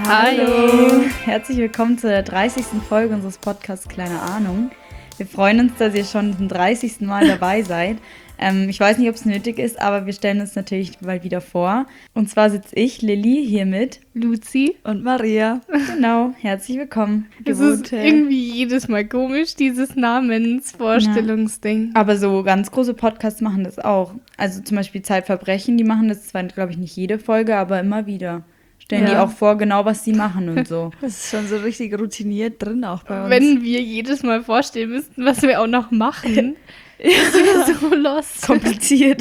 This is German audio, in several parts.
Hallo! Herzlich willkommen zur 30. Folge unseres Podcasts Kleine Ahnung. Wir freuen uns, dass ihr schon zum 30. Mal dabei seid. Ich weiß nicht, ob es nötig ist, aber wir stellen uns natürlich bald wieder vor. Und zwar sitze ich, Lilly, hier mit Luzi und Maria. Genau, herzlich willkommen. Es ist irgendwie jedes Mal komisch, dieses Namensvorstellungsding. Ja. Aber so ganz große Podcasts machen das auch. Also zum Beispiel Zeitverbrechen, die machen das zwar, glaube ich, nicht jede Folge, aber immer wieder. Stellen die auch vor, genau was sie machen und so. Das ist schon so richtig routiniert drin auch bei uns. Wenn wir jedes Mal vorstellen müssten, was wir auch noch machen, das wäre so lost. Kompliziert.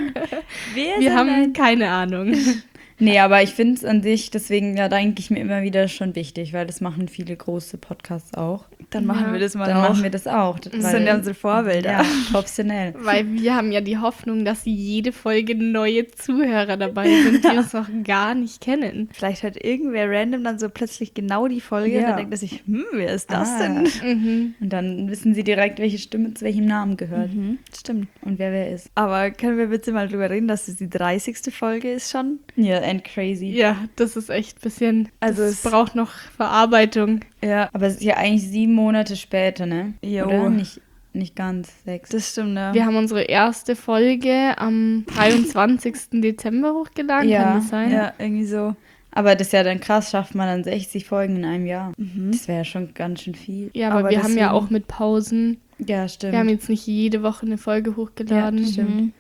Wir haben keine Ahnung. Nee, aber ich finde es an sich, deswegen, ja, denke ich mir immer wieder schon wichtig, weil das machen viele große Podcasts auch. Dann machen wir das mal Dann auch. machen wir das auch. Das sind ja unsere Vorbilder. Ja, professionell. Weil wir haben ja die Hoffnung, dass jede Folge neue Zuhörer dabei sind, die uns noch gar nicht kennen. Vielleicht hört irgendwer random dann so plötzlich genau die Folge und dann denkt er sich, wer ist das denn? Mhm. Und dann wissen sie direkt, welche Stimme zu welchem Namen gehört. Stimmt. Und wer ist. Aber können wir bitte mal drüber reden, dass es die 30. Folge ist schon? Ja, and crazy. Ja, das ist echt ein bisschen, also es braucht noch Verarbeitung. Ja. Aber es ist ja eigentlich 7 Monate später, ne? Jo. Oder? Nicht ganz 6. Das stimmt, ne? Wir haben unsere erste Folge am 23. Dezember hochgeladen, kann das sein? Ja, irgendwie so. Aber das ist ja dann krass, schafft man dann 60 Folgen in einem Jahr. Das wäre ja schon ganz schön viel. Ja, aber wir haben ja auch mit Pausen. Ja, stimmt. Wir haben jetzt nicht jede Woche eine Folge hochgeladen. Ja, stimmt.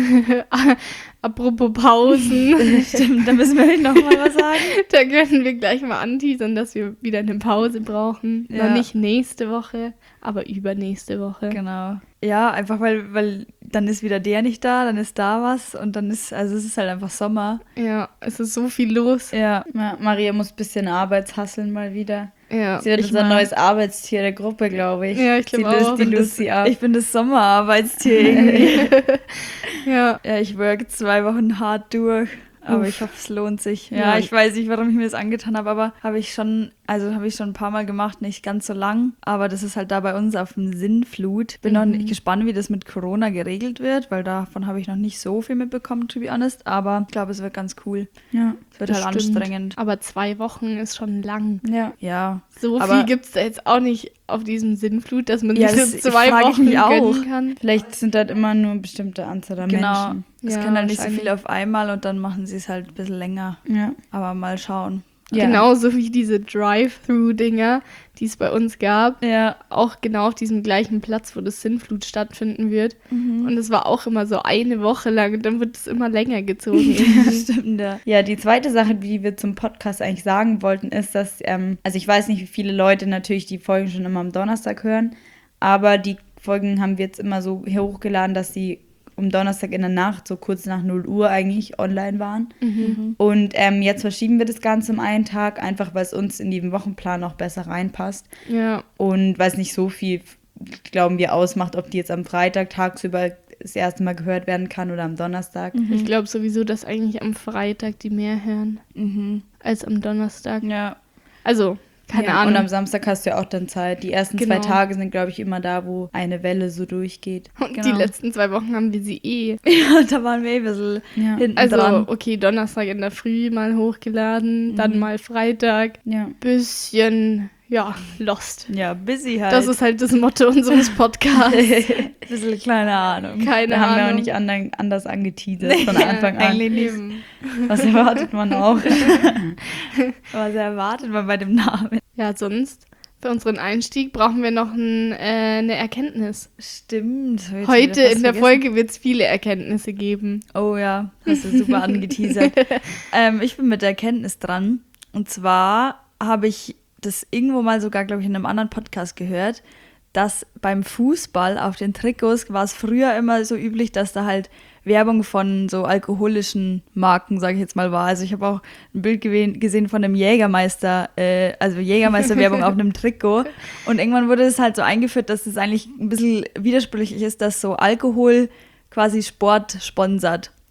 Apropos Pausen. Stimmt, da müssen wir euch noch mal was sagen. Da können wir gleich mal anteasern, dass wir wieder eine Pause brauchen. Ja. Noch nicht nächste Woche, aber übernächste Woche. Genau. Ja, einfach weil dann ist wieder der nicht da, dann ist da was und dann ist, also es ist halt einfach Sommer. Ja, es ist so viel los. Ja. Maria muss ein bisschen Arbeitshasseln mal wieder. Ja. Sie wird unser neues Arbeitstier der Gruppe, glaube ich. Ja, ich glaube auch. Die Lucy ab. Ich bin das Sommerarbeitstier irgendwie. Ja. Ja, ich work 2 Wochen hart durch. Aber ich hoffe, es lohnt sich. Ja, ich weiß nicht, warum ich mir das angetan habe, aber habe ich schon ein paar Mal gemacht, nicht ganz so lang. Aber das ist halt da bei uns auf dem Sinnflut. Bin noch nicht gespannt, wie das mit Corona geregelt wird, weil davon habe ich noch nicht so viel mitbekommen, to be honest. Aber ich glaube, es wird ganz cool. Ja, es wird halt anstrengend. Aber 2 Wochen ist schon lang. Ja. So viel gibt es da jetzt auch nicht auf diesem Sinnflut, dass man sich so 2 Wochen gönnen kann. Vielleicht sind halt immer nur eine bestimmte Anzahl an Menschen. Es können halt nicht so viel auf einmal und dann machen sie es halt ein bisschen länger. Ja. Aber mal schauen. Ja. Genauso wie diese Drive-Thru-Dinger, die es bei uns gab. Ja. Auch genau auf diesem gleichen Platz, wo das Sinnflut stattfinden wird. Und es war auch immer so eine Woche lang und dann wird es immer länger gezogen. Ja, stimmt, ja. Ja, die zweite Sache, die wir zum Podcast eigentlich sagen wollten, ist, dass, also ich weiß nicht, wie viele Leute natürlich die Folgen schon immer am Donnerstag hören, aber die Folgen haben wir jetzt immer so hochgeladen, dass sie um Donnerstag in der Nacht, so kurz nach 0 Uhr eigentlich online waren. Und jetzt verschieben wir das Ganze um einen Tag, einfach weil es uns in den Wochenplan auch besser reinpasst. Ja. Und weil es nicht so viel, glauben wir, ausmacht, ob die jetzt am Freitag tagsüber das erste Mal gehört werden kann oder am Donnerstag. Ich glaube sowieso, dass eigentlich am Freitag die mehr hören als am Donnerstag. Ja. Also, keine Ahnung. Und am Samstag hast du ja auch dann Zeit. Die ersten 2 Tage sind, glaube ich, immer da, wo eine Welle so durchgeht. Und die letzten 2 Wochen haben wir sie eh. Ja, da waren wir ein bisschen hinten dran. Also, okay, Donnerstag in der Früh mal hochgeladen, dann mal Freitag. Ja. Bisschen, lost. Ja, busy halt. Das ist halt das Motto unseres Podcasts. Bisschen keine Ahnung. Da haben wir auch nicht anders angeteasert von Anfang an. Eigentlich nicht. Was erwartet man auch? Was erwartet man bei dem Namen? Ja, sonst für unseren Einstieg brauchen wir noch eine Erkenntnis. Stimmt. Heute in der Folge wird es viele Erkenntnisse geben. Oh ja, hast du super angeteasert. Ich bin mit der Erkenntnis dran. Und zwar habe ich das irgendwo mal sogar, glaube ich, in einem anderen Podcast gehört, dass beim Fußball auf den Trikots war es früher immer so üblich, dass da halt Werbung von so alkoholischen Marken, sage ich jetzt mal, war. Also ich habe auch ein Bild gesehen von einem Jägermeister, also Jägermeister-Werbung auf einem Trikot. Und irgendwann wurde es halt so eingeführt, dass es eigentlich ein bisschen widersprüchlich ist, dass so Alkohol quasi Sport sponsert.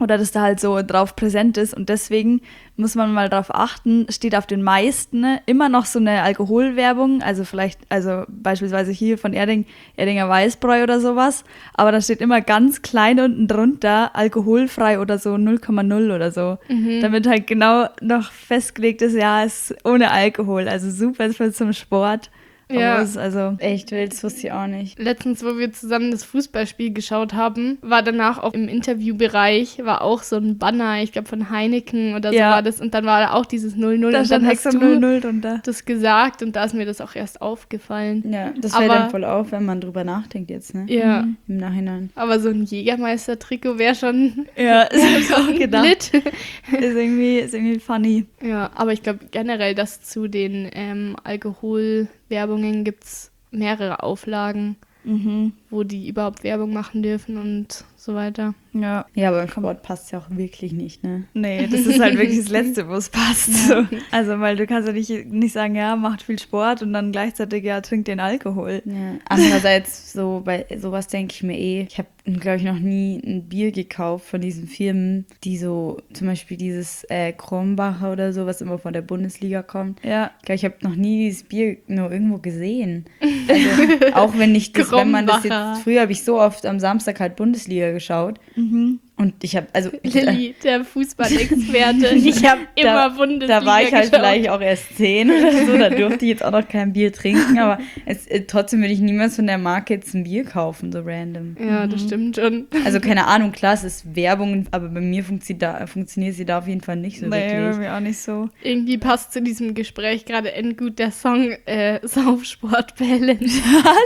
oder dass da halt so drauf präsent ist und deswegen muss man mal drauf achten, steht auf den meisten immer noch so eine Alkoholwerbung, also beispielsweise hier von Erdinger Weißbräu oder sowas, aber da steht immer ganz klein unten drunter alkoholfrei oder so 0,0 oder so, damit halt genau noch festgelegt ist, ja, es ist ohne Alkohol, also super für zum Sport. Ja. Aber es ist also Echt wild, das wusste ich auch nicht. Letztens, wo wir zusammen das Fußballspiel geschaut haben, war danach auch im Interviewbereich, war auch so ein Banner, ich glaube von Heineken oder so Ja. war das. Und dann war da auch dieses 0-0 da und dann stand hast extra du 0,0 drunter. das gesagt und da ist mir das auch erst aufgefallen. Ja, das fällt Aber- dann voll auf, wenn man drüber nachdenkt jetzt, ne? Ja, Im Nachhinein. aber so ein Jägermeister-Trikot wäre schon Ja, das hab ich auch gedacht. lit. Ist irgendwie funny. Ja, aber ich glaube generell, dass zu den Alkoholwerbungen gibt es mehrere Auflagen, wo die überhaupt Werbung machen dürfen und so weiter. Ja. Ja, aber im Sport passt es ja auch wirklich nicht, ne? Nee, das ist halt wirklich das Letzte, wo es passt. So. Also, weil du kannst ja nicht sagen, ja, macht viel Sport und dann gleichzeitig, ja, trinkt den Alkohol. Ja. Andererseits, so bei sowas denke ich mir ich habe, glaube ich, noch nie ein Bier gekauft von diesen Firmen, die so, zum Beispiel dieses Krombacher oder so, was immer von der Bundesliga kommt. Ja. Ich glaube, ich habe noch nie dieses Bier nur irgendwo gesehen. Also, auch wenn nicht das, wenn man das Krombacher. jetzt, früher habe ich so oft am Samstag halt Bundesliga geschaut. Und ich habe, also Lilly, der Fußballexperte. Ich habe immer Bundesliga da war ich halt geschaut. vielleicht auch erst 10 oder so, da durfte ich jetzt auch noch kein Bier trinken, aber trotzdem würde ich niemals von der Marke jetzt ein Bier kaufen, so random. Ja, das stimmt schon. Also keine Ahnung, klar, es ist Werbung, aber bei mir funktioniert sie da auf jeden Fall nicht so Nee, bei wirklich. mir auch nicht so. Irgendwie passt zu diesem Gespräch gerade endgut der Song Saufsport Balance.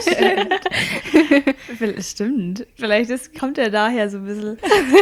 Stimmt. Vielleicht kommt er daher so ein bisschen.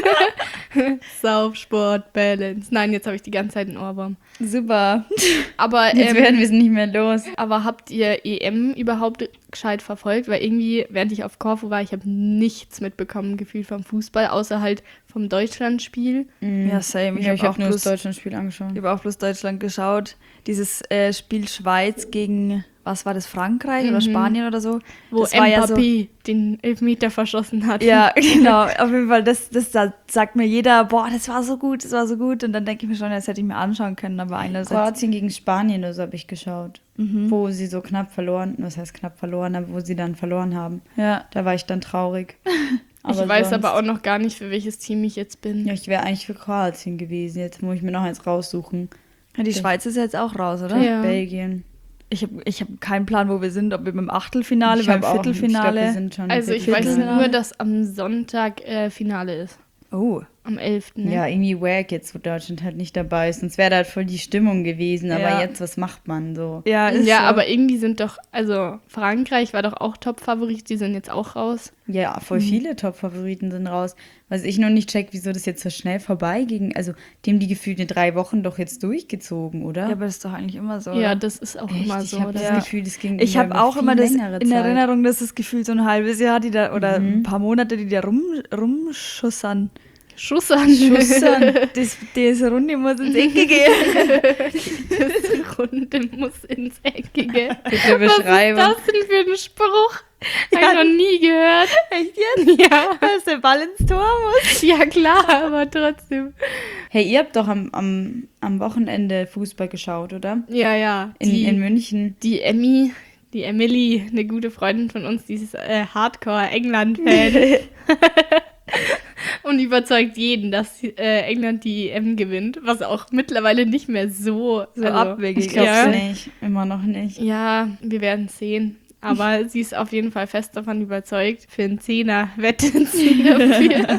Saufsport Balance. Nein, jetzt habe ich die ganze Zeit einen Ohrwurm. Super. Aber, Jetzt werden wir es nicht mehr los. aber habt ihr EM überhaupt gescheit verfolgt? Weil irgendwie, während ich auf Korfu war, ich habe nichts mitbekommen, gefühlt vom Fußball, außer halt vom Deutschlandspiel. Ja, same. Ich habe auch nur das bloß Deutschlandspiel angeschaut. Ich habe auch bloß Deutschland geschaut. Dieses Spiel Schweiz gegen, was war das, Frankreich oder Spanien oder so? Wo das war ja so, Mbappé den Elfmeter verschossen hat. ja, genau. Auf jeden Fall, das sagt mir jeder, boah, das war so gut, das war so gut. Und dann denke ich mir schon, das hätte ich mir anschauen können, aber einerseits. Kroatien gegen Spanien oder so habe ich geschaut. Wo sie so knapp verloren, was heißt knapp verloren, aber wo sie dann verloren haben. Ja. Da war ich dann traurig. Ich weiß aber auch noch gar nicht, für welches Team ich jetzt bin. Ja, ich wäre eigentlich für Kroatien gewesen. Jetzt muss ich mir noch eins raussuchen. Ja, die Schweiz ist jetzt auch raus, oder? Ja. Belgien. Ich hab keinen Plan, wo wir sind, ob wir beim Achtelfinale, Ich beim hab auch- Viertelfinale. Ich glaub, wir sind schon Also ich Viertelfinale. weiß nur, dass am Sonntag Finale ist. Oh. Am 11. Ne? Ja, irgendwie wack jetzt, wo Deutschland halt nicht dabei ist. Sonst wäre da halt voll die Stimmung gewesen. Aber Ja. jetzt, was macht man so? Ja, ist Ja, so. aber irgendwie sind doch, also Frankreich war doch auch Top-Favorit, die sind jetzt auch raus. Ja, voll viele Top-Favoriten sind raus. Was ich noch nicht check, wieso das jetzt so schnell vorbei ging. Also, die haben die gefühlt in 3 Wochen doch jetzt durchgezogen, oder? Ja, aber das ist doch eigentlich immer so. Ja, oder? das ist auch Echt? immer Ich so. habe das oder? Gefühl, das ging Ich habe über auch viel immer das längere in Zeit. Erinnerung, dass das Gefühl so ein halbes Jahr, die da, oder ein paar Monate, die da rumschussern. Schuss an. Diese Runde muss ins Ecke gehen. Das Runde muss ins Eckige. Bitte Was ist beschreiben. das denn für ein Spruch? Hab Ja. ich noch nie gehört. Echt jetzt? Ja. Dass der Ball ins Tor muss? Ja, klar, aber trotzdem. Hey, ihr habt doch am Wochenende Fußball geschaut, oder? Ja, ja. In München. Die Emily, eine gute Freundin von uns, die ist Hardcore-England-Fan. Und überzeugt jeden, dass England die EM gewinnt, was auch mittlerweile nicht mehr so abwegig Ich glaube Ja. nicht. Immer noch nicht. Ja, wir werden sehen. Aber sie ist auf jeden Fall fest davon überzeugt. Für einen Zehner wettet sie dafür.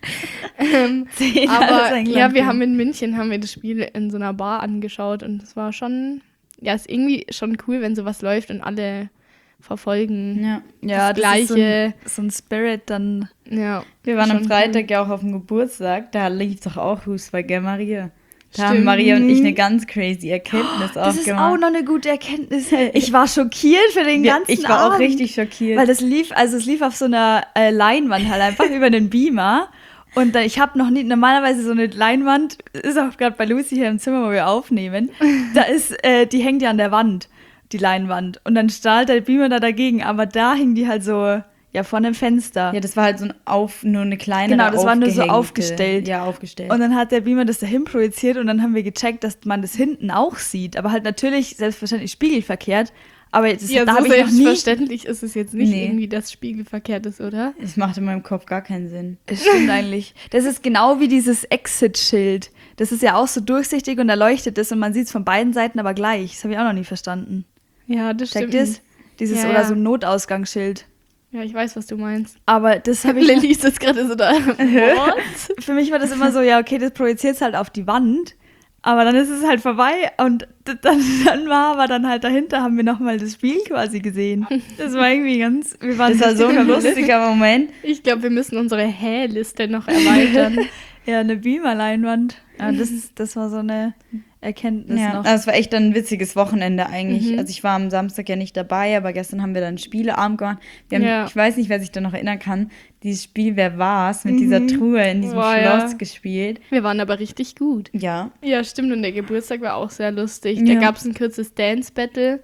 Aber ja, wir haben in München das Spiel in so einer Bar angeschaut und es war schon, ja, ist irgendwie schon cool, wenn sowas läuft und alle verfolgen. Ja. Ja, das das ist Gleiche. so ein Spirit dann. Ja, Wir waren am schon Freitag ja auch auf dem Geburtstag. Da lief doch auch Fußball, gell, Maria? Da haben Stimmt. Maria und ich eine ganz crazy Erkenntnis Das ist gemacht. auch noch eine gute Erkenntnis. Ich war schockiert für den ganzen Ich war auch Abend. richtig schockiert. Weil es lief auf so einer Leinwand halt einfach über den Beamer. Und dann, ich habe noch nie, normalerweise so eine Leinwand, ist auch gerade bei Lucy hier im Zimmer, wo wir aufnehmen, die hängt ja an der Wand, die Leinwand. Und dann strahlt der Beamer da dagegen, aber da hing die halt so, ja, vor einem Fenster. Ja, das war halt so nur eine kleine. Genau, das war nur so aufgestellt. Ja, aufgestellt. Und dann hat der Beamer das dahin projiziert und dann haben wir gecheckt, dass man das hinten auch sieht. Aber halt natürlich selbstverständlich spiegelverkehrt. Aber das, Ja, da so habe ich noch nie... selbstverständlich ist es jetzt nicht Nee. irgendwie, dass spiegelverkehrt ist, oder? Das macht in meinem Kopf gar keinen Sinn. Es stimmt eigentlich. Das ist genau wie dieses Exit-Schild. Das ist ja auch so durchsichtig und erleuchtet ist und man sieht es von beiden Seiten aber gleich. Das habe ich auch noch nie verstanden. Ja, das Checkt stimmt. es? Dieses Ja, oder ja. so ein Notausgangsschild. Ja, ich weiß, was du meinst. Aber das habe ich... Lilly ist jetzt gerade so da. What? Für mich war das immer so, ja, okay, das projiziert es halt auf die Wand. Aber dann ist es halt vorbei und dann war aber dann halt dahinter, haben wir nochmal das Spiel quasi gesehen. Das war irgendwie ganz... Wir waren Das war so ein richtig lustiger Moment. Ich glaube, wir müssen unsere Hä-Liste noch erweitern. Ja, eine Beamer-Leinwand. Ja, das war so eine Erkenntnis Ja, noch. also es war echt ein witziges Wochenende eigentlich. Mhm. Also ich war am Samstag ja nicht dabei, aber gestern haben wir dann Spieleabend gemacht. Wir haben, Ja. Ich weiß nicht, wer sich da noch erinnern kann, dieses Spiel Wer war's mit dieser Truhe in diesem Boah, Schloss ja. gespielt. Wir waren aber richtig gut. Ja. Ja, stimmt. Und der Geburtstag war auch sehr lustig. Ja. Da gab es ein kurzes Dance-Battle,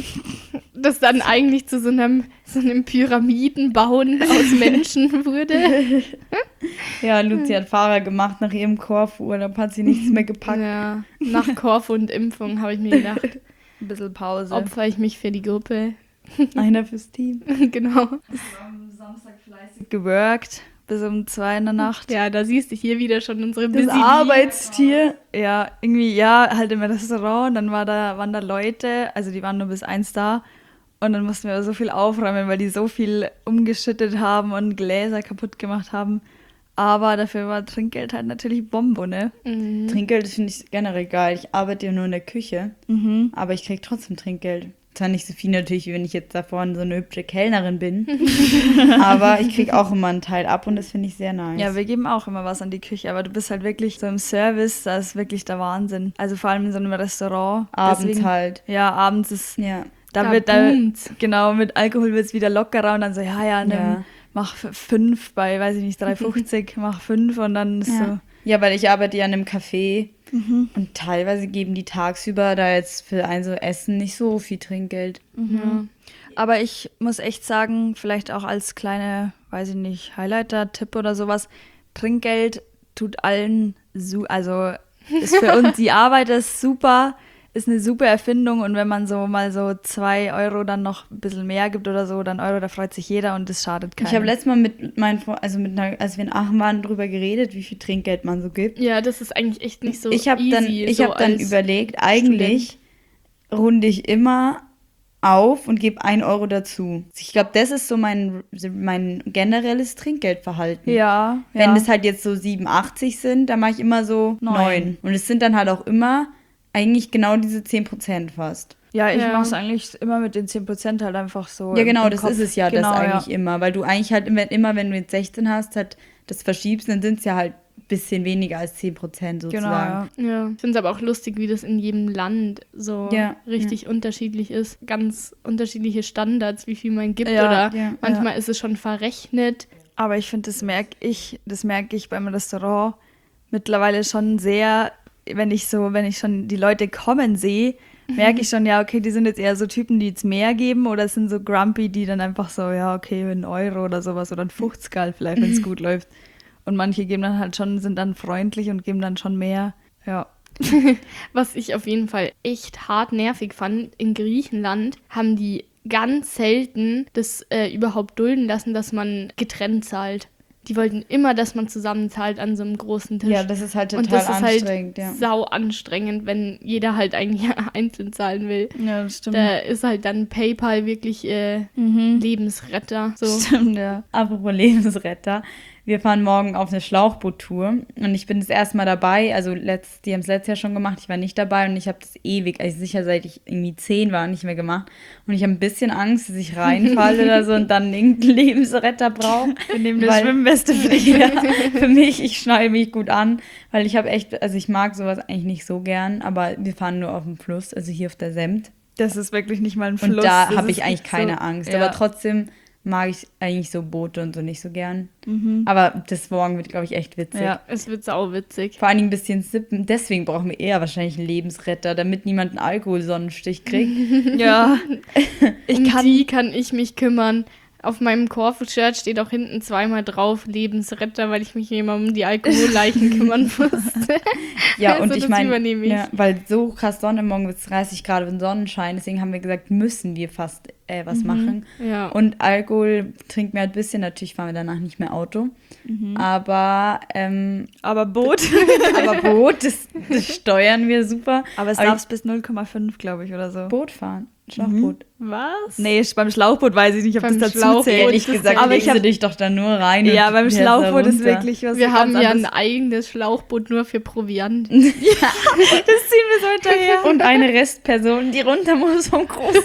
das dann eigentlich zu so einem Pyramidenbauen aus Menschen wurde. Ja, Luzi hat Fahrer gemacht nach ihrem Korfu-Urlaub, hat sie nichts mehr gepackt. Ja, nach Korfu und Impfung habe ich mir gedacht, Ein bisschen Pause. opfer ich mich für die Gruppe. Einer fürs Team. Genau. am Samstag fleißig geworkt bis um 2 in der Nacht. Ja, da siehst du hier wieder schon unsere Das Busy Arbeitstier. Ja, irgendwie, ja, halt im Restaurant. Und dann waren da Leute, also die waren nur bis 1 da. Und dann mussten wir so viel aufräumen, weil die so viel umgeschüttet haben und Gläser kaputt gemacht haben. Aber dafür war Trinkgeld halt natürlich Bombe, ne? Mhm. Trinkgeld finde ich generell geil. Ich arbeite ja nur in der Küche, aber ich krieg trotzdem Trinkgeld. Zwar nicht so viel natürlich, wie wenn ich jetzt da vorne so eine hübsche Kellnerin bin, aber ich krieg auch immer einen Teil ab und das finde ich sehr nice. Ja, wir geben auch immer was an die Küche, aber du bist halt wirklich so im Service, das ist wirklich der Wahnsinn. Also vor allem in so einem Restaurant. Abends Deswegen, halt. Ja, abends ist, Ja. da Da wird da, boomt's. genau, mit Alkohol wird es wieder lockerer und dann so, ja, nimm, Ja. mach 5 bei, weiß ich nicht, 3,50, mach 5 und dann ist so. Ja, weil ich arbeite ja in einem Café und teilweise geben die tagsüber da jetzt für ein so Essen nicht so viel Trinkgeld. Ja. Aber ich muss echt sagen, vielleicht auch als kleine, weiß ich nicht, Highlighter-Tipp oder sowas, Trinkgeld tut allen, also ist für uns, die Arbeit ist super, ist eine super Erfindung und wenn man so mal so 2 Euro dann noch ein bisschen mehr gibt oder so, dann Euro, da freut sich jeder und das schadet keinem. Ich habe letztes Mal mit meinen als wir in Aachen waren, drüber geredet, wie viel Trinkgeld man so gibt. Ja, das ist eigentlich echt nicht so Ich habe easy. hab dann als überlegt, eigentlich runde ich immer auf und gebe 1 Euro dazu. Ich glaube, das ist so mein generelles Trinkgeldverhalten. Ja, Wenn ja. das halt jetzt so 7,80 sind, dann mache ich immer so 9. Und es sind dann halt auch immer eigentlich genau diese 10% fast. Ja, ich Ja. mache es eigentlich immer mit den 10% halt einfach so. Ja, genau, im das Kopf. ist es ja, genau, das eigentlich immer. Weil du eigentlich halt immer, wenn du jetzt 16 hast, halt das verschiebst, dann sind es ja halt ein bisschen weniger als 10% sozusagen. Genau, ja. Ja, ich finde es aber auch lustig, wie das in jedem Land so Ja, richtig unterschiedlich ist. Ganz unterschiedliche Standards, wie viel man gibt. Ja, oder ja, manchmal ist es schon verrechnet. Aber ich finde, das merke ich beim Restaurant mittlerweile schon sehr, wenn ich schon die Leute kommen sehe, merke ich schon, ja, okay, die sind jetzt eher so Typen, die jetzt mehr geben oder es sind so grumpy, die dann einfach so, ja, okay, 1 Euro oder sowas oder ein 50 halt vielleicht, wenn es gut läuft. Und manche geben dann halt schon, sind dann freundlich und geben dann schon mehr. Ja. Was ich auf jeden Fall echt hart nervig fand, in Griechenland haben die ganz selten das überhaupt dulden lassen, dass man getrennt zahlt. Die wollten immer, dass man zusammen zahlt an so einem großen Tisch. Ja, das ist halt total und das ist anstrengend. halt Ja. sau anstrengend, wenn jeder halt eigentlich einzeln zahlen will. Ja, das stimmt. Da ist halt dann PayPal wirklich Lebensretter. So. Stimmt, ja. Apropos Lebensretter. Wir fahren morgen auf eine Schlauchboottour und ich bin das erste Mal dabei. Also die haben es letztes Jahr schon gemacht, ich war nicht dabei und ich habe das ewig, also sicher seit ich irgendwie 10 war, nicht mehr gemacht. Und ich habe ein bisschen Angst, dass ich reinfalle oder so und dann irgendeinen Lebensretter brauche. Wir nehmen eine Weil- Schwimmweste für dich. Ja, für mich, ich schneide mich gut an, weil ich habe echt, also ich mag sowas eigentlich nicht so gern, aber wir fahren nur auf dem Fluss, also hier auf der Semt. Das ist wirklich nicht mal ein Fluss. Und da das habe ist ich eigentlich so- keine Angst. Ja. Aber trotzdem mag ich eigentlich so Boote und so nicht so gern. Mhm. Aber das morgen wird, glaube ich, echt witzig. Ja. Es wird sau witzig. Vor allen Dingen ein bisschen sippen. Deswegen brauchen wir eher wahrscheinlich einen Lebensretter, damit niemand einen Alkoholsonnenstich kriegt. Ja. Ich Um kann die kann ich mich kümmern. Auf meinem Korfu-Shirt steht auch hinten zweimal drauf Lebensretter, weil ich mich immer um die Alkoholleichen kümmern musste. Ja, Also und ich das meine, übernehme ich. ja, weil so krass Sonne, morgen wird es 30 Grad und Sonnenschein, deswegen haben wir gesagt, müssen wir fast was machen. Ja. Und Alkohol trinken wir halt ein bisschen, natürlich fahren wir danach nicht mehr Auto. Aber Boot. Boot, das steuern wir super. Aber es darf bis 0,5, glaube ich, oder so. Boot fahren, Schlauchboot. Was? Nee, beim Schlauchboot weiß ich nicht, ob Beim das dazu Schlauchboot zählt. Ehrlich das gesagt, ja- aber ich legst du hab- dich doch da nur rein. Ja, und beim fährst da Schlauchboot ist runter. wirklich was Wir ganz haben ja ein anderes. eigenes Schlauchboot nur für Proviant. Das ziehen wir so hinterher. Und eine Restperson, die runter muss vom großen.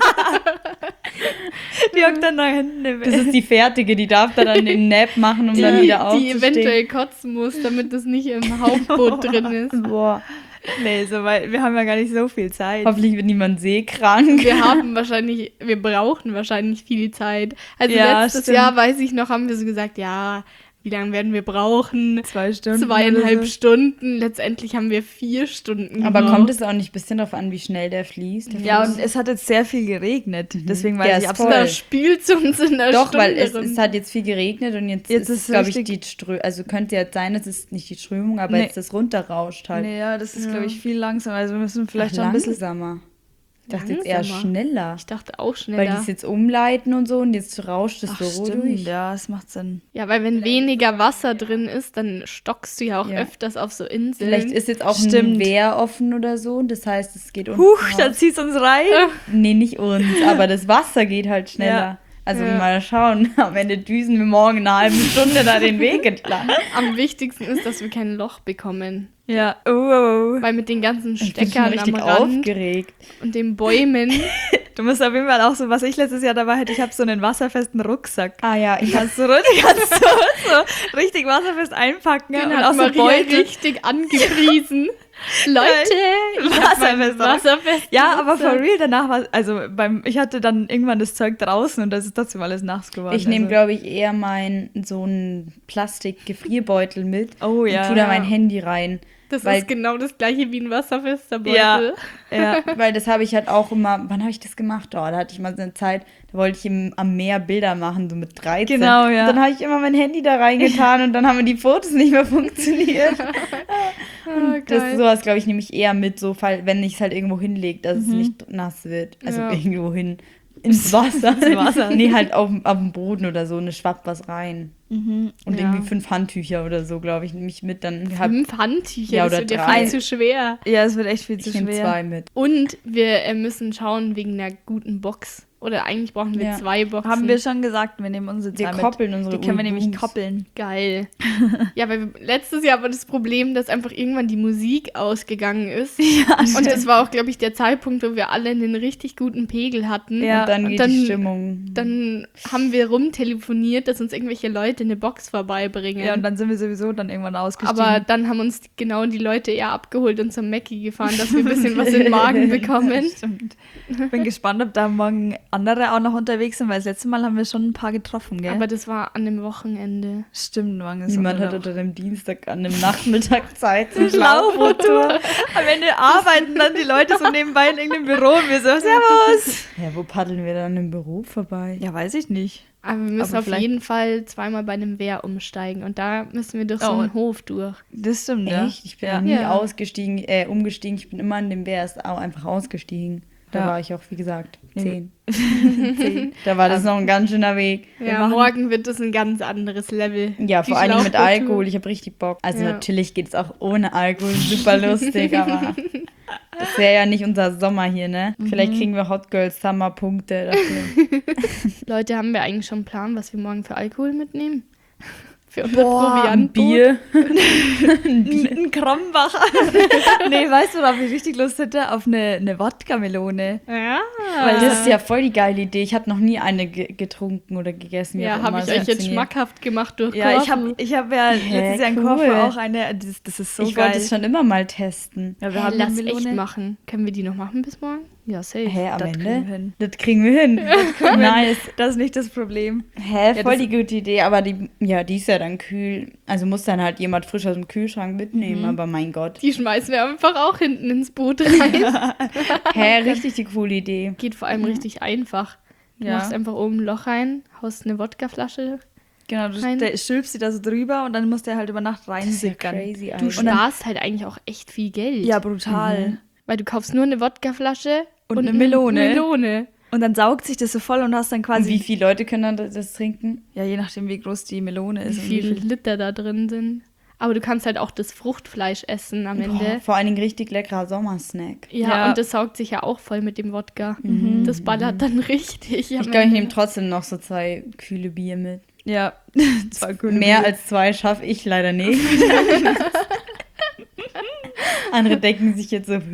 Die hockt dann da hinten im Das ist die Fertige, die darf da dann den Nap machen, um dann Die, wieder die aufzustehen. eventuell kotzen muss, damit das nicht im Hauptboot drin ist. Boah, Nee, so weit, wir haben ja gar nicht so viel Zeit. hoffentlich wird niemand seekrank. Wir brauchen wahrscheinlich viel Zeit. Also Ja, letztes stimmt. Jahr, weiß ich noch, haben wir so gesagt, ja, wie lange werden wir brauchen? 2 Stunden. 2,5 oder so. Stunden. Letztendlich haben wir 4 Stunden Aber gebraucht. kommt es auch nicht ein bisschen darauf an, wie schnell der fließt? Der Ja, Fluss? und es hat jetzt sehr viel geregnet. Deswegen Der weiß ich ist absolut. voll. Da spült es uns in der Doch, Stunde weil es rum. hat jetzt viel geregnet und jetzt Jetzt ist, ist glaube ich, richtig- die Strömung, also könnte jetzt sein, es ist nicht die Strömung, aber Nee. jetzt das runterrauscht halt. Nee, ja, das ist, glaube ich, viel langsamer. Also wir müssen vielleicht schon ein bisschen. langsamer. Ich dachte jetzt eher Langsamer. schneller. Ich dachte auch Weil die schneller. es jetzt umleiten und so und jetzt rauscht es Ach, so stimmt, durch. ja, es macht Sinn. Ja, weil wenn weniger Wasser drin ist, dann stockst du ja auch Ja. öfters auf so Inseln. Vielleicht ist jetzt auch Stimmt. ein Wehr offen oder so. Das heißt, es geht unten Huch, raus. dann zieht's uns rein. Nee, nicht uns, aber das Wasser geht halt schneller. Ja. Also Ja. mal schauen, am Ende düsen wir morgen eine halbe Stunde da den Weg entlang. Am wichtigsten ist, dass wir kein Loch bekommen. Ja, oh. Weil mit den ganzen Ich bin schon Steckern am richtig Rand aufgeregt. und den Bäumen. Du musst auf jeden Fall auch so, was ich letztes Jahr dabei hatte, ich habe so einen wasserfesten Rucksack. Ah ja, ich Kannst du so richtig wasserfest einpacken Den und hat auch so Maria Beutel. richtig angepriesen. Leute, ich hab meinen Wasserfest. wasserfesten Ja, aber for Rucksack. real, danach war ich hatte dann irgendwann das Zeug draußen und das ist trotzdem alles nass geworden. Ich nehme, also. glaube ich, eher so einen Plastik-Gefrierbeutel mit Oh ja. und tue da mein Handy rein. Das weil- ist genau das gleiche wie ein wasserfester Beutel. Ja. Ja. Weil das habe ich halt auch immer, wann habe ich das gemacht? Oh, da hatte ich mal so eine Zeit, da wollte ich am Meer Bilder machen, so mit 13. Genau, ja. Und dann habe ich immer mein Handy da reingetan und dann haben die Fotos nicht mehr funktioniert. Ah, Das geil. sowas, glaube ich, nehme ich eher mit, so wenn ich es halt irgendwo hinlege, dass es nicht nass wird. Also Ja. irgendwo hin. Ins Wasser. Ins Wasser. Nee, halt auf dem Boden oder so, und es schwappt was rein. Und Ja. irgendwie 5 Handtücher oder so, glaube ich, nehme ich mit. Dann hab 5 Handtücher, Ja, das oder wird ja 3. viel zu schwer. Ja, es wird echt viel zu ich nehme schwer. 2 mit. Und wir müssen schauen wegen einer guten Box. Oder eigentlich brauchen wir Ja. 2 Boxen. Haben wir schon gesagt, wir nehmen unsere Wir zwei mit. koppeln unsere Die können wir nämlich Ulbums. koppeln. Geil. Ja, weil letztes Jahr war das Problem, dass einfach irgendwann die Musik ausgegangen ist. Und das war auch, glaube ich, der Zeitpunkt, wo wir alle einen richtig guten Pegel hatten. Ja. Und dann Und geht dann- die Stimmung. Dann haben wir rumtelefoniert, dass uns irgendwelche Leute eine Box vorbeibringen. Ja, und dann sind wir sowieso dann irgendwann ausgestiegen. Aber dann haben uns genau die Leute eher abgeholt und zum Mackie gefahren, dass wir ein bisschen was in den Magen bekommen. Stimmt. Bin gespannt, ob da morgen andere auch noch unterwegs sind, weil das letzte Mal haben wir schon ein paar getroffen, gell? Aber das war an dem Wochenende. Stimmt, morgen ist Niemand hat unter unter dem Dienstag an dem Nachmittag Zeit zum Schlauchboottour. Am Ende arbeiten dann die Leute so nebenbei in irgendeinem Büro und wir so, servus. Ja, wo paddeln wir dann im Büro vorbei? Ja, weiß ich nicht. Aber wir müssen Aber auf vielleicht- jeden Fall zweimal bei einem Wehr umsteigen. Und da müssen wir durch so Oh. einen Hof durch. Das stimmt, ja. Echt? Ich bin ja. noch nie Ja. umgestiegen. Ich bin immer an dem Bär erst auch einfach ausgestiegen. Da Ja. war ich auch, wie gesagt, Nee. 10. Da war das noch ein ganz schöner Weg. Ja, machen- morgen wird das ein ganz anderes Level. Ja, Die vor allem mit Schlauchboottour. Alkohol. Ich habe richtig Bock. Also Ja. natürlich geht es auch ohne Alkohol. Super lustig, aber das wäre ja nicht unser Sommer hier, ne? Vielleicht kriegen wir Hot Girls Summer Punkte dafür. Leute, haben wir eigentlich schon einen Plan, was wir morgen für Alkohol mitnehmen? Für unser Ein Proviantboot? Bier. Ein Krombacher. Nee, weißt du, worauf ich richtig Lust hätte? Auf eine Wodka-Melone. Ja. Weil das ist ja voll die geile Idee. Ich habe noch nie eine getrunken oder gegessen. wie Ja, auch habe immer ich es euch jetzt funktioniert. schmackhaft gemacht durch Ja, Korfu. ich hab ja letztes Jahr in cool. Korfu auch eine, das ist so Ich geil. wollte es schon immer mal testen. Ja, wir Hey, haben lass eine echt Melone. machen. Können wir die noch machen bis morgen? Ja, safe. Hä, am Das kriegen wir Ende? hin. Das kriegen wir hin. Nice. Das ist nicht das Problem. Hä, Ja, voll das- die gute Idee, aber die ist ja dann kühl. Also muss dann halt jemand frisch aus dem Kühlschrank mitnehmen, aber mein Gott. Die schmeißen wir einfach auch hinten ins Boot rein. Hä, richtig die coole Idee. Geht vor allem richtig einfach. Du Ja. machst einfach oben ein Loch rein, haust eine Wodkaflasche. Genau, rein. der stülpst sie da so drüber und dann muss der halt über Nacht reinsickern. crazy Du eigentlich. sparst halt eigentlich auch echt viel Geld. Ja, brutal. Weil du kaufst nur eine Wodkaflasche Und eine Melone. Melone. Und dann saugt sich das so voll und hast dann Und quasi... wie viele Leute können dann das trinken? Ja, je nachdem, wie groß die Melone Wie ist. und viele Liter da drin sind. Aber du kannst halt auch das Fruchtfleisch essen am Ende. Boah, vor allen Dingen richtig leckerer Sommersnack. Ja, Ja. und das saugt sich ja auch voll mit dem Wodka. Das ballert dann richtig. Ich glaube, ich nehme trotzdem noch so 2 kühle Bier mit. Ja, 2 Mehr als 2 schaffe ich leider nicht. Andere denken sich jetzt so,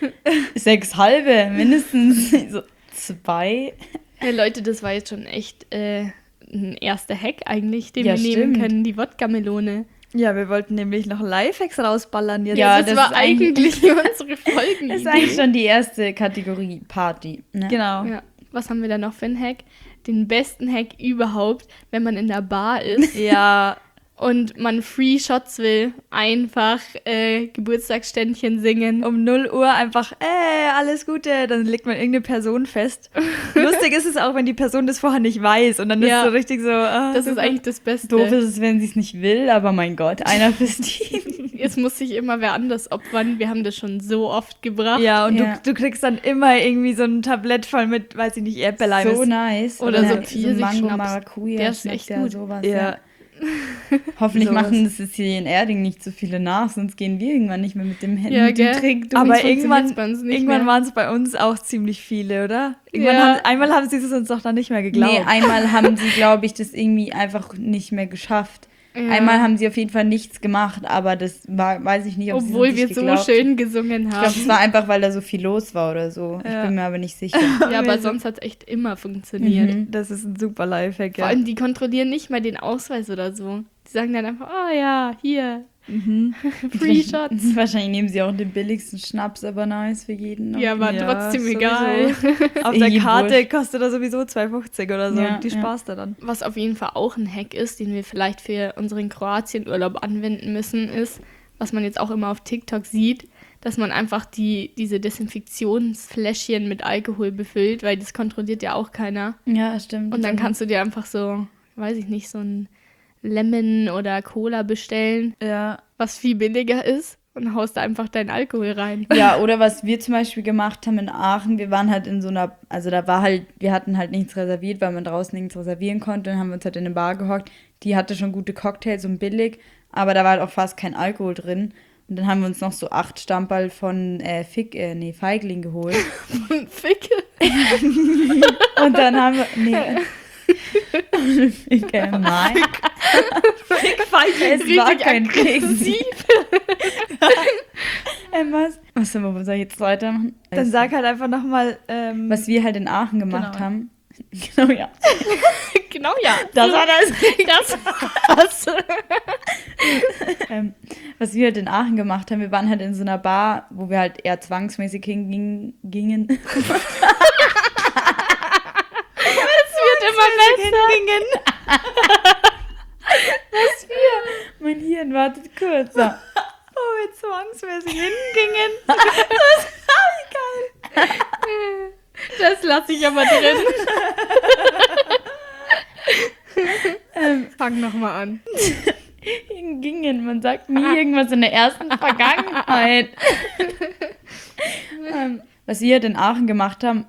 6 halbe, mindestens so 2. Hey Leute, das war jetzt schon echt ein erster Hack eigentlich, den Ja, wir nehmen stimmt. können, die Wodka-Melone. Ja, wir wollten nämlich noch Lifehacks rausballern jetzt. Ja, das das war ist eigentlich- eigentlich unsere Folgen. Das ist eigentlich schon die erste Kategorie Party. Ne? Genau. Ja. Was haben wir da noch für einen Hack? Den besten Hack überhaupt, wenn man in der Bar ist Ja, und man Free Shots will, einfach Geburtstagsständchen singen. um 0 Uhr einfach, alles Gute, dann legt man irgendeine Person fest. Lustig ist es auch, wenn die Person das vorher nicht weiß und dann Ja. ist so richtig so, Das ist eigentlich das Beste. Doof ist es, wenn sie es nicht will, aber mein Gott, einer fürs Team. Jetzt muss sich immer wer anders opfern. Wir haben das schon so oft gebracht. Ja, und Ja. Du kriegst dann immer irgendwie so ein Tablett voll mit, weiß ich nicht, Erdbeerleim. So nice. Oder so so Pfirsichschnaps. Mango Maracuja. Der ist schmeckt echt ja gut. Sowas, Ja. Hoffentlich Sowas. machen das jetzt hier in Erding nicht so viele nach, sonst gehen wir irgendwann nicht mehr mit dem Handy Ja, mit dem gell? Trick durch. Aber funktioniert's irgendwann, bei uns nicht irgendwann mehr. waren es bei uns auch ziemlich viele, oder? Irgendwann Ja. einmal haben sie es uns doch dann nicht mehr geglaubt. Nee, einmal haben sie, glaube ich, das irgendwie einfach nicht mehr geschafft. Ja. Einmal haben sie auf jeden Fall nichts gemacht, aber das war, weiß ich nicht, ob Obwohl sie wir es so geglaubt. schön gesungen Ich glaube, haben. es war einfach, weil da so viel los war oder so. Ich Ja. bin mir aber nicht sicher. Ja, aber sonst hat es echt immer funktioniert. Das ist ein super Lifehack, Vor ja. allem, die kontrollieren nicht mal den Ausweis oder so. Die sagen dann einfach, oh ja, hier, Free Shots. Wahrscheinlich nehmen sie auch den billigsten Schnaps, aber nice für jeden. noch. Ja, aber Ja, trotzdem sowieso. egal. Auf der Eh Karte wurscht. kostet er sowieso 2,50 oder so. Ja, und die ja. sparst du dann. Was auf jeden Fall auch ein Hack ist, den wir vielleicht für unseren Kroatien-Urlaub anwenden müssen, ist, was man jetzt auch immer auf TikTok sieht, dass man einfach diese Desinfektionsfläschchen mit Alkohol befüllt, weil das kontrolliert ja auch keiner. Ja, stimmt. Und dann kannst du dir einfach so, weiß ich nicht, so ein Lemon oder Cola bestellen, Ja. was viel billiger ist, und haust da einfach deinen Alkohol rein. Ja, oder was wir zum Beispiel gemacht haben in Aachen, wir waren halt in so einer, also da war halt, wir hatten halt nichts reserviert, weil man draußen nichts reservieren konnte. Dann haben wir uns halt in eine Bar gehockt. Die hatte schon gute Cocktails und billig, aber da war halt auch fast kein Alkohol drin. Und dann haben wir uns noch so 8 Stamperl von Feigling geholt. Ficke. Und dann haben wir, Ficke, nein. Es war Richtig kein aggressiv. was soll ich jetzt weitermachen? Dann sag halt einfach nochmal, Was wir halt in Aachen gemacht Genau. haben. Genau, ja. Genau, ja. Das war das. Das. Was wir halt in Aachen gemacht haben, wir waren halt in so einer Bar, wo wir halt eher zwangsmäßig hingingen. Wird immer besser. Mein Hirn wartet kurz. So. wo wir zwangsmäßig hingingen. Das lasse ich aber drin. Fang nochmal an. Hingingen, man sagt nie irgendwas in der ersten Vergangenheit. Was wir halt in Aachen gemacht haben.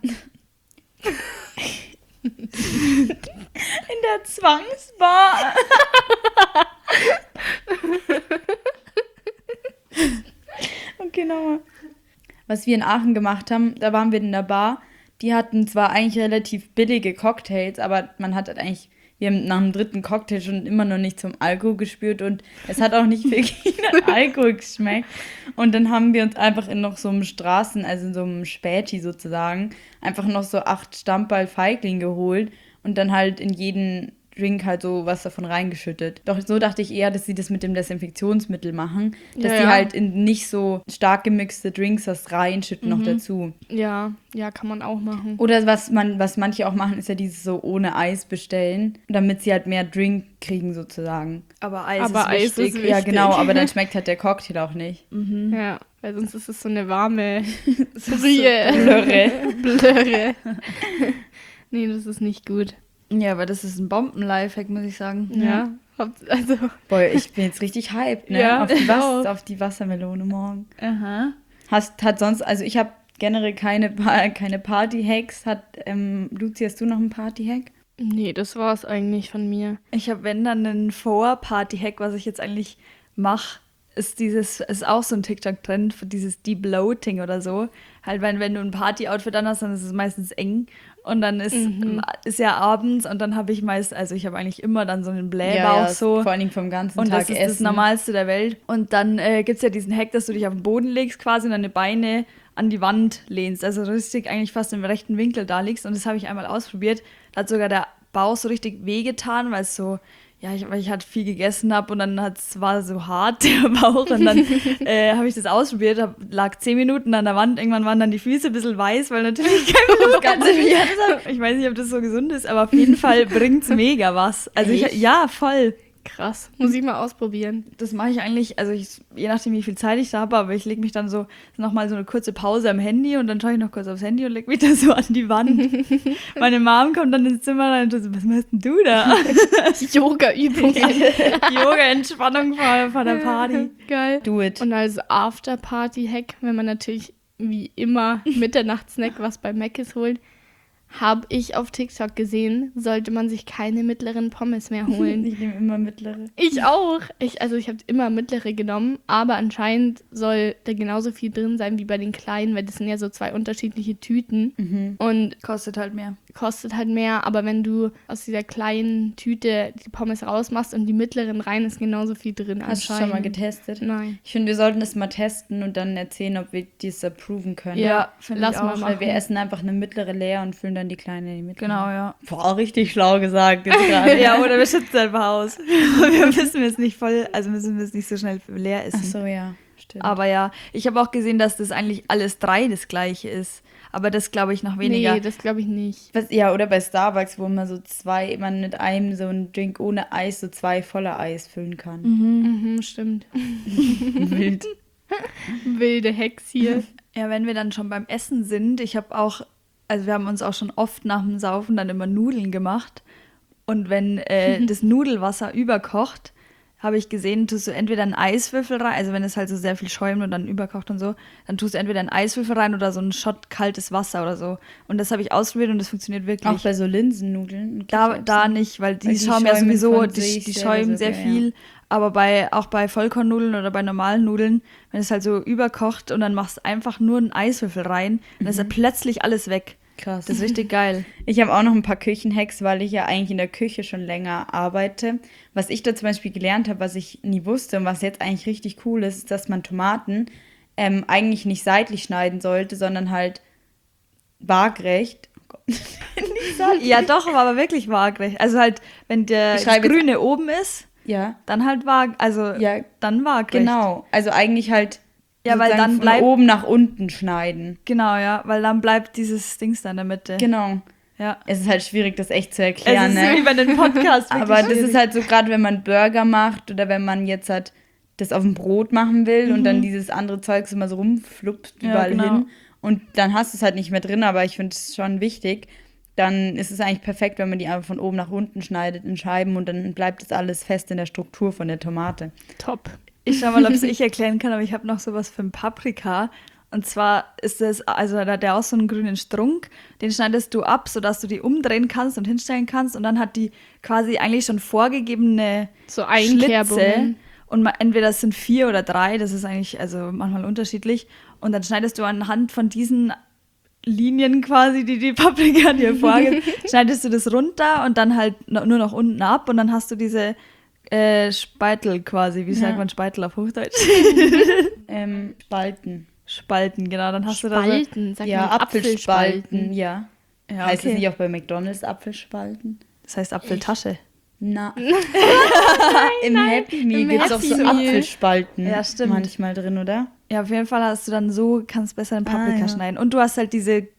In der Zwangsbar. Okay, nochmal. Was wir in Aachen gemacht haben, da waren wir in der Bar. Die hatten zwar eigentlich relativ billige Cocktails, aber man hat halt eigentlich, wir haben nach dem 3. Cocktail schon immer noch nicht zum Alkohol gespürt und es hat auch nicht wirklich nach Alkohol geschmeckt. Und dann haben wir uns einfach in noch so einem also in so einem Späti sozusagen, einfach noch so 8 Stamperl Feigling geholt und dann halt in jeden Drink halt so was davon reingeschüttet. Doch so dachte ich eher, dass sie das mit dem Desinfektionsmittel machen, dass Ja, die ja. halt in nicht so stark gemixte Drinks das reinschütten noch dazu. Ja, kann man auch machen. Oder was manche auch machen, ist ja dieses so ohne Eis bestellen, damit sie halt mehr Drink kriegen sozusagen. Aber Eis Aber ist Eis wichtig. ist wichtig. Ja, genau, aber dann schmeckt halt der Cocktail auch nicht. Ja, weil sonst ist es so eine warme Brühe. Blöre. Blöre. Nee, das ist nicht gut. Ja, aber das ist ein Bomben-Lifehack, muss ich sagen. Ja. Also, Boah, ich bin jetzt richtig hyped, ne? Ja, Auf die Wassermelone morgen. Aha. Hat sonst, also ich habe generell keine Party-Hacks. Luzi, hast du noch einen Party-Hack? nee, das war's eigentlich von mir. Ich habe, wenn dann, einen Vor-Party-Hack, was ich jetzt eigentlich mache, ist auch so ein TikTok-Trend für dieses Debloating oder so. Halt, wenn du ein Party-Outfit an hast, dann ist es meistens eng. Und dann ist ja abends und dann habe ich ich habe eigentlich immer dann so einen Blähbauch so. Vor allen Dingen vom ganzen Und Tag das ist essen. das Normalste der Welt. Und dann gibt es ja diesen Hack, dass du dich auf den Boden legst quasi und deine Beine an die Wand lehnst. Also richtig eigentlich fast im rechten Winkel da liegst. Und das habe ich einmal ausprobiert. Da hat sogar der Bauch so richtig wehgetan, weil es so, ja, weil ich halt viel gegessen habe und dann war so hart der Bauch. Und dann habe ich das ausprobiert, lag 10 Minuten an der Wand. Irgendwann waren dann die Füße ein bisschen weiß, weil natürlich das Ganze ich weiß nicht, ob das so gesund ist, aber auf jeden Fall bringt es mega was. Also ja, voll. Krass. Muss ich mal ausprobieren. Das mache ich eigentlich, je nachdem, wie viel Zeit ich da habe, aber ich lege mich dann so nochmal so eine kurze Pause am Handy und dann schaue ich noch kurz aufs Handy und lege mich da so an die Wand. Meine Mom kommt dann ins Zimmer rein und so, was machst denn du da? Yoga-Übungen. Yoga-Entspannung vor der Party. Geil. Do it. Und als After-Party-Hack, wenn man natürlich wie immer Mitternachtssnack was bei Mc's holt, habe ich auf TikTok gesehen, sollte man sich keine mittleren Pommes mehr holen. Ich nehme immer mittlere. Ich auch. Ich habe immer mittlere genommen, aber anscheinend soll da genauso viel drin sein wie bei den kleinen, weil das sind ja so 2 unterschiedliche Tüten. Und Kostet halt mehr. Aber wenn du aus dieser kleinen Tüte die Pommes rausmachst und die mittleren rein, ist genauso viel drin Hast du schon mal getestet? Nein. Ich finde, wir sollten das mal testen und dann erzählen, ob wir dies approven können. Ja, finde lass ich mal auch. machen. Weil wir essen einfach eine mittlere leer und füllen dann die kleine in die mittlere. Genau, ja. Boah, richtig schlau gesagt jetzt gerade. Ja, oder wir schützen einfach aus. Wir müssen es nicht so schnell leer essen. Ach so, ja, stimmt. Aber ja, ich habe auch gesehen, dass das eigentlich alles 3 das gleiche ist. Aber das glaube ich noch weniger. Nee, das glaube ich nicht. Ja, oder bei Starbucks, wo man man mit einem so einen Drink ohne Eis so 2 volle Eis füllen kann. Mhm, stimmt. Wild. Wilde Hacks hier. Ja, wenn wir dann schon beim Essen sind, wir haben uns auch schon oft nach dem Saufen dann immer Nudeln gemacht. Und wenn das Nudelwasser überkocht, habe ich gesehen, tust du entweder einen Eiswürfel rein, also wenn es halt so sehr viel schäumt und dann überkocht und so, dann tust du entweder einen Eiswürfel rein oder so einen Shot kaltes Wasser oder so. Und das habe ich ausprobiert und das funktioniert wirklich. Auch bei so Linsennudeln. Da nicht, weil die schäumen ja schäumen sowieso, von die sich schäumen selber sehr sogar, viel. Aber auch bei Vollkornnudeln oder bei normalen Nudeln, wenn es halt so überkocht und dann machst du einfach nur einen Eiswürfel rein, dann ist ja plötzlich alles weg. Krass. Das ist richtig geil. Ich habe auch noch ein paar Küchenhacks, weil ich ja eigentlich in der Küche schon länger arbeite. Was ich da zum Beispiel gelernt habe, was ich nie wusste und was jetzt eigentlich richtig cool ist, ist, dass man Tomaten eigentlich nicht seitlich schneiden sollte, sondern halt waagrecht. Oh Gott. Nicht seitlich. Ja, doch, aber wirklich waagrecht. Also halt, wenn das Grüne oben ist, Ja. dann halt dann waagrecht. Genau. Also eigentlich halt Ja, weil sozusagen dann von oben nach unten schneiden. Genau, ja, weil dann bleibt dieses Dings da in der Mitte. Genau. Ja. Es ist halt schwierig, das echt zu erklären. Es ist wie bei den Podcasts. Aber das ist halt so, gerade wenn man Burger macht oder wenn man jetzt halt das auf dem Brot machen will und dann dieses andere Zeugs immer so rumfluppt überall hin und dann hast du es halt nicht mehr drin, aber ich finde es schon wichtig, dann ist es eigentlich perfekt, wenn man die einfach von oben nach unten schneidet in Scheiben und dann bleibt das alles fest in der Struktur von der Tomate. Top. Ich schau mal, ob es ich erklären kann, aber ich habe noch sowas für ein Paprika. Und zwar ist das, also da hat der auch so einen grünen Strunk, den schneidest du ab, sodass du die umdrehen kannst und hinstellen kannst. Und dann hat die quasi eigentlich schon vorgegebene So Schlitze. Einkerbungen. Und entweder es sind 4 oder 3, das ist eigentlich also manchmal unterschiedlich. Und dann schneidest du anhand von diesen Linien quasi, die Paprika dir vorgibt, schneidest du das runter und dann halt nur noch unten ab. Und dann hast du diese Speitel quasi, wie sagt man Speitel auf Hochdeutsch? Spalten. Spalten, genau, dann hast du Spalten, sagt Ja, man Apfelspalten, ja. da so. Ja, Heißt es nicht auch bei McDonald's Apfelspalten? Das heißt Apfeltasche. Na. Im Happy Meal gibt es auch so Happy Meal. Apfelspalten Ja, stimmt. manchmal drin, oder? Ja, auf jeden Fall hast du dann so, kannst besser in Paprika schneiden. Und du hast halt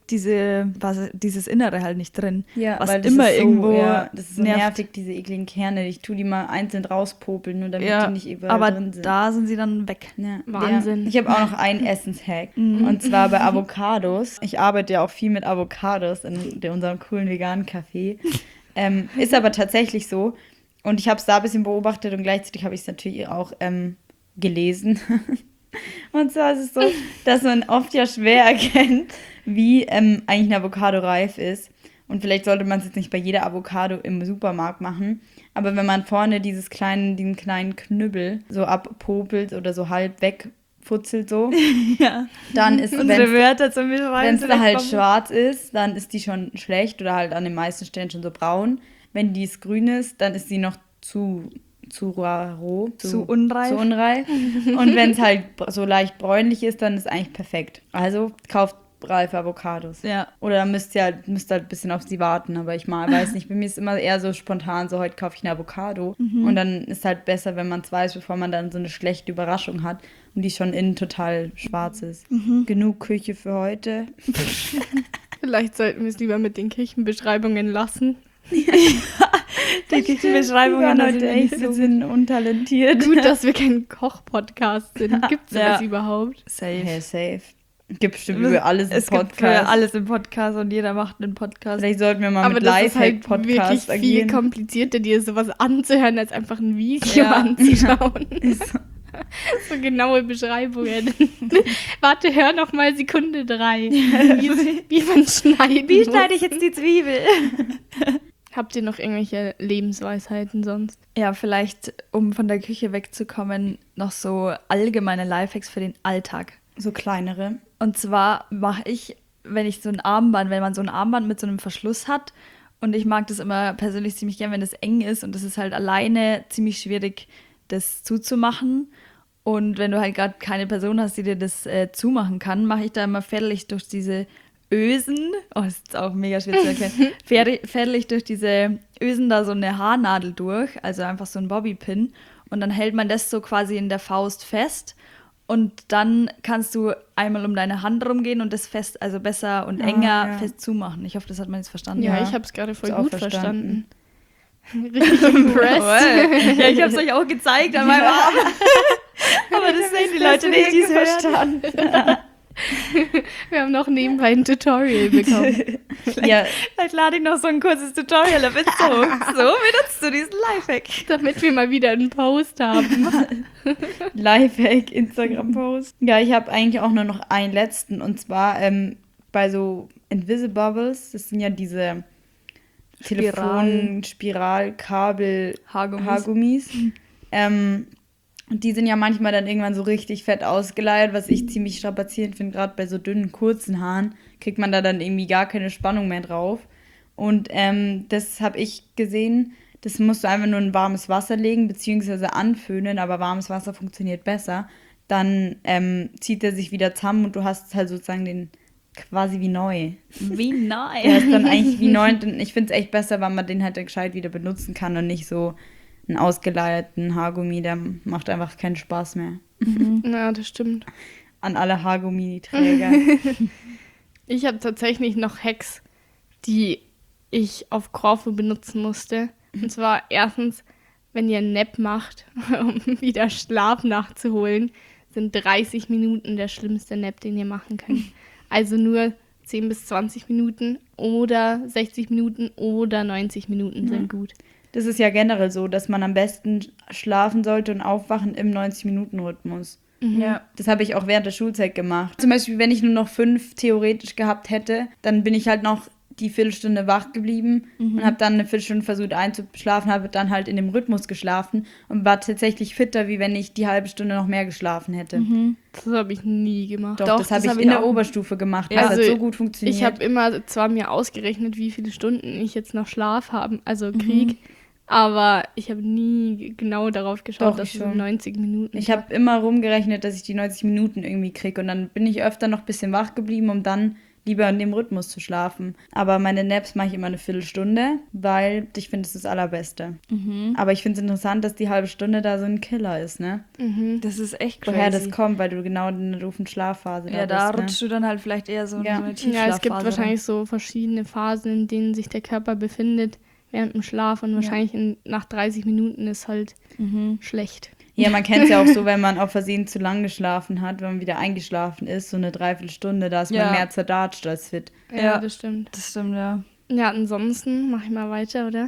dieses Innere halt nicht drin. Ja, was weil das immer ist so, irgendwo ja, das ist so nervt. nervig, diese ekligen Kerne. Ich tue die mal einzeln rauspopeln, nur damit die nicht überall aber drin sind. da sind sie dann weg. Ja, Wahnsinn. Ich habe auch noch einen Essenshack. Und zwar bei Avocados. Ich arbeite ja auch viel mit Avocados in unserem coolen veganen Café. Ist aber tatsächlich so. Und ich habe es da ein bisschen beobachtet und gleichzeitig habe ich es natürlich auch gelesen. Und zwar ist es so, dass man oft ja schwer erkennt, wie eigentlich ein Avocado reif ist. Und vielleicht sollte man es jetzt nicht bei jeder Avocado im Supermarkt machen. Aber wenn man vorne diesen kleinen Knüppel so abpopelt oder so halb wegfutzelt so, Ja. dann ist, Unsere Wörter zum wenn es da halt schwarz ist, dann ist die schon schlecht oder halt an den meisten Stellen schon so braun. Wenn die grün ist, dann ist sie noch zu roh, zu unreif. Und wenn es halt so leicht bräunlich ist, dann ist es eigentlich perfekt. Also kauft reife Avocados. Ja. Oder müsst ihr halt ein bisschen auf sie warten. Aber ich weiß nicht, bei mir ist immer eher so spontan, so heute kaufe ich eine Avocado. Und dann ist halt besser, wenn man es weiß, bevor man dann so eine schlechte Überraschung hat und die schon innen total schwarz ist. Genug Küche für heute. Vielleicht sollten wir es lieber mit den Küchenbeschreibungen lassen. Die Küchenbeschreibungen heute echt so sind untalentiert. Gut, dass wir kein Koch-Podcast sind. Gibt es sowas Ja. überhaupt? Safe. Gibt bestimmt über alles im Es gibt für Podcast. alles im Podcast und jeder macht einen Podcast. Vielleicht sollten wir mal Aber mit das ist halt Lifehack-Podcast wirklich viel agieren. komplizierter, dir sowas anzuhören, als einfach ein Video Ja. anzuschauen. Ist so. So genaue Beschreibungen. Warte, hör noch mal Sekunde 3. Wie man schneiden Wie muss. schneide ich jetzt die Zwiebel? Habt ihr noch irgendwelche Lebensweisheiten sonst? Ja, vielleicht, um von der Küche wegzukommen, noch so allgemeine Lifehacks für den Alltag. So kleinere. Und zwar mache ich, wenn man so ein Armband mit so einem Verschluss hat, und ich mag das immer persönlich ziemlich gern, wenn das eng ist, und das ist halt alleine ziemlich schwierig, das zuzumachen. Und wenn du halt gerade keine Person hast, die dir das zumachen kann, mache ich da immer fädelig durch diese Ösen, das ist jetzt auch mega schwer zu erklären, fädelig durch diese Ösen da so eine Haarnadel durch, also einfach so ein Bobbypin, und dann hält man das so quasi in der Faust fest. Und dann kannst du einmal um deine Hand rumgehen und das fest, also besser und enger fest zumachen. Ich hoffe, das hat man jetzt verstanden. Ja, Ja, ich habe es gerade voll hab's auch gut verstanden. verstanden. Richtig impressed. Ja, ich habe es euch auch gezeigt an meinem Arm. Aber das sehen die Leute nicht, die es hören. Wir haben noch nebenbei ein Tutorial bekommen. Ja, Vielleicht lade ich noch so ein kurzes Tutorial ab. So benutzt du diesen Lifehack. Damit wir mal wieder einen Post haben. Lifehack, Instagram-Post. Ja, ich habe eigentlich auch nur noch einen letzten. Und zwar bei so Invisibubbles, das sind ja diese Spiral-Kabel Haargummis. Und die sind ja manchmal dann irgendwann so richtig fett ausgeleiert, was ich ziemlich strapazierend finde. Gerade bei so dünnen, kurzen Haaren kriegt man da dann irgendwie gar keine Spannung mehr drauf. Und das habe ich gesehen, das musst du einfach nur in warmes Wasser legen, beziehungsweise anföhnen, aber warmes Wasser funktioniert besser. Dann zieht er sich wieder zusammen und du hast halt sozusagen den quasi wie neu. Wie neu. Der ist dann eigentlich wie neu. Und ich finde es echt besser, weil man den halt dann gescheit wieder benutzen kann und nicht so einen ausgeleierten Haargummi, der macht einfach keinen Spaß mehr. Ja, das stimmt. An alle Haargummiträger. Ich habe tatsächlich noch Hacks, die ich auf Korfu benutzen musste. Und zwar erstens, wenn ihr einen Nap macht, um wieder Schlaf nachzuholen, sind 30 Minuten der schlimmste Nap, den ihr machen könnt. Also nur 10 bis 20 Minuten oder 60 Minuten oder 90 Minuten sind gut. Das ist ja generell so, dass man am besten schlafen sollte und aufwachen im 90-Minuten-Rhythmus. Ja. Das habe ich auch während der Schulzeit gemacht. Zum Beispiel, wenn ich nur noch 5 theoretisch gehabt hätte, dann bin ich halt noch die Viertelstunde wach geblieben und habe dann eine Viertelstunde versucht einzuschlafen, habe dann halt in dem Rhythmus geschlafen und war tatsächlich fitter, wie wenn ich die halbe Stunde noch mehr geschlafen hätte. Das habe ich nie gemacht. Doch, das habe ich in der Oberstufe gemacht. Das hat so gut funktioniert. Ich habe immer zwar mir ausgerechnet, wie viele Stunden ich jetzt noch Schlaf habe, also krieg, aber ich habe nie genau darauf geschaut, Doch, dass ich es schon. 90 Minuten Ich habe immer rumgerechnet, dass ich die 90 Minuten irgendwie kriege und dann bin ich öfter noch ein bisschen wach geblieben, um dann lieber in dem Rhythmus zu schlafen. Aber meine Naps mache ich immer eine Viertelstunde, weil ich finde, das ist das Allerbeste. Aber ich finde es interessant, dass die halbe Stunde da so ein Killer ist, ne? Das ist echt crazy. Woher das kommt, weil du genau in der doofen Schlafphase Ja, da da bist, rutschst du dann halt vielleicht eher so in so eine Ja, Tiefschlafphase. es gibt wahrscheinlich so verschiedene Phasen, in denen sich der Körper befindet während dem Schlaf und wahrscheinlich nach 30 Minuten ist halt schlecht. Ja, man kennt es ja auch so, wenn man auf Versehen zu lang geschlafen hat, wenn man wieder eingeschlafen ist, so eine Dreiviertelstunde, da ist man mehr zerdatscht als fit. Ja, das stimmt. Das stimmt, ja. Ja, ansonsten mache ich mal weiter, oder?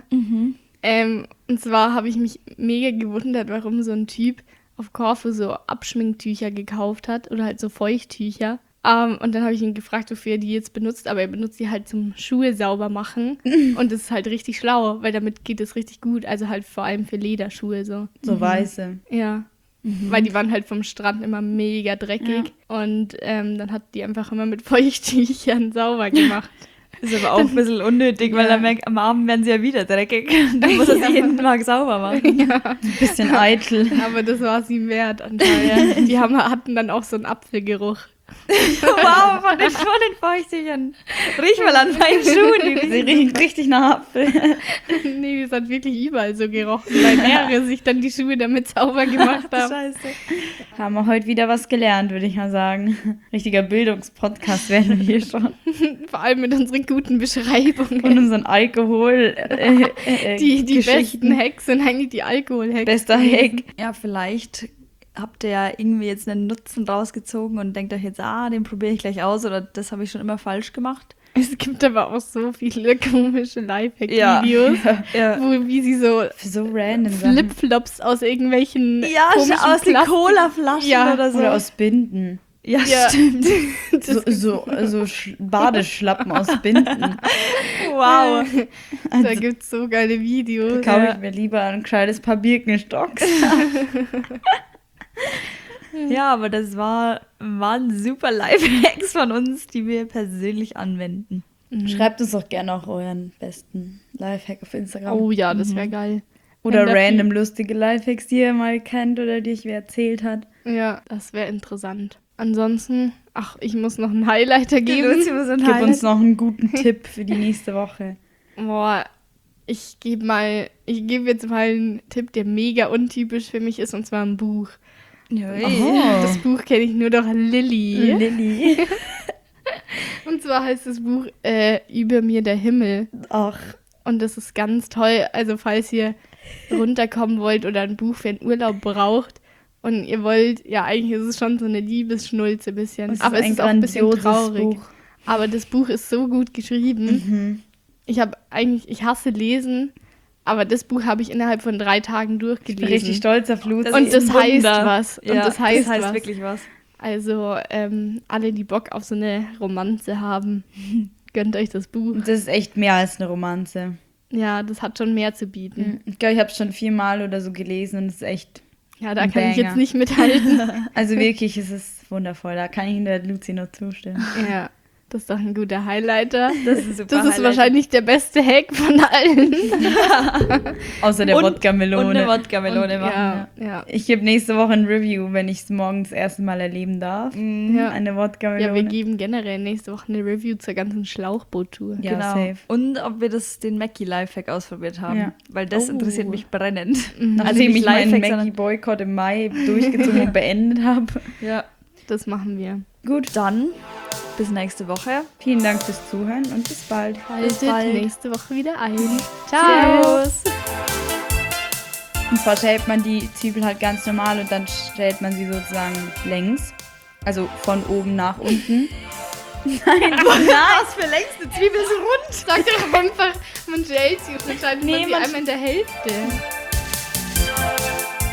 Und zwar habe ich mich mega gewundert, warum so ein Typ auf Korfu so Abschminktücher gekauft hat oder halt so Feuchttücher. Und dann habe ich ihn gefragt, wofür er die jetzt benutzt, aber er benutzt die halt zum Schuhe sauber machen. Und das ist halt richtig schlau, weil damit geht es richtig gut. Also halt vor allem für Lederschuhe so. So weiße. Ja. Weil die waren halt vom Strand immer mega dreckig. Und dann hat die einfach immer mit Feuchttüchern sauber gemacht. Ist aber auch ein bisschen unnötig, weil am Abend werden sie ja wieder dreckig. Dann muss er sie jeden Tag sauber machen. Ein bisschen eitel. Aber das war es ihm wert anscheinend. Die hatten dann auch so einen Apfelgeruch. Wow, von den Feuchttüchern. Riech mal an meinen Schuhen. Sie riechen richtig nach Apfel. Nee, das hat wirklich überall so gerochen, weil mehrere sich dann die Schuhe damit sauber gemacht haben. Scheiße. Haben wir heute wieder was gelernt, würde ich mal sagen. Richtiger Bildungspodcast werden wir hier schon. Vor allem mit unseren guten Beschreibungen. Und unseren Alkohol. Die Geschichten. besten Hacks sind eigentlich die Alkohol-Hacks. Bester Hack. Ja, vielleicht habt ihr ja irgendwie jetzt einen Nutzen rausgezogen und denkt euch jetzt, den probiere ich gleich aus oder das habe ich schon immer falsch gemacht. Es gibt aber auch so viele komische Lifehack-Videos, wie sie so So random Sachen. Flipflops aus irgendwelchen Ja, komischen aus den Plastik- Cola-Flaschen Ja, oder so. Oder aus Binden. Ja, Ja. stimmt. So Badeschlappen aus Binden. Wow. Da gibt es so geile Videos. Kaufe ich mir lieber ein gescheites Paar Birkenstocks. Ja, aber das waren super Lifehacks von uns, die wir persönlich anwenden. Schreibt uns doch gerne auch euren besten Lifehack auf Instagram. Oh ja, das wäre geil. Oder Wenn da random lustige Lifehacks, die ihr mal kennt oder die euch wer erzählt hat. Ja, das wäre interessant. Ansonsten, ich muss noch einen Highlighter geben. Gib uns noch einen guten Tipp für die nächste Woche. Boah, ich gebe jetzt mal einen Tipp, der mega untypisch für mich ist, und zwar ein Buch. Das Buch kenne ich nur durch Lilly. Lilly. Und zwar heißt das Buch Über mir der Himmel. Ach, Und das ist ganz toll. Also falls ihr runterkommen wollt oder ein Buch für einen Urlaub braucht und ihr wollt, ja eigentlich ist es schon so eine Liebesschnulze ein bisschen. Aber es ist auch ein bisschen traurig. Buch. Aber das Buch ist so gut geschrieben. Ich hasse Lesen, aber das Buch habe ich innerhalb von 3 Tagen Ich bin richtig durchgelesen. stolz auf Luzi. Und das ein heißt Wunder. was. Und Ja, das heißt was. wirklich was. Also alle, die Bock auf so eine Romanze haben, gönnt euch das Buch. Das ist echt mehr als eine Romanze. Ja, das hat schon mehr zu bieten. Ich glaube, ich habe es schon 4-mal oder so gelesen und es ist echt, Ja, da Ein kann ich Banger. jetzt nicht mithalten. also wirklich, es ist wundervoll. Da kann ich der Luzi nur zustimmen. Ja, das ist doch ein guter Highlighter. Das ist ein super Das ist Highlight. wahrscheinlich der beste Hack von allen. Außer der Und Wodka-Melone. eine Wodka-Melone machen. Ja. Ich gebe nächste Woche ein Review, wenn ich es morgen das erste Mal erleben darf. Ja. Eine Wodka-Melone. Ja, wir geben generell nächste Woche eine Review zur ganzen Schlauchboot-Tour. Ja, Genau. safe. Und ob wir den Mackie-Lifehack ausprobiert haben. Ja. Weil das Oh. interessiert mich brennend. Nachdem nicht ich meinen Lifehack, sondern- Maggie-Boykott im Mai durchgezogen und beendet habe. Ja. Das machen wir. Gut, dann bis nächste Woche. Vielen Dank fürs Zuhören und bis bald. Haltet bald. nächste Woche wieder ein. Servus. Und zwar schält man die Zwiebel halt ganz normal und dann stellt man sie sozusagen längs. Also von oben nach unten. Was für längst eine Zwiebel ist rund. Sag doch einfach, man schält sie und dann schneidet Nee, man sie man- einmal in der Hälfte.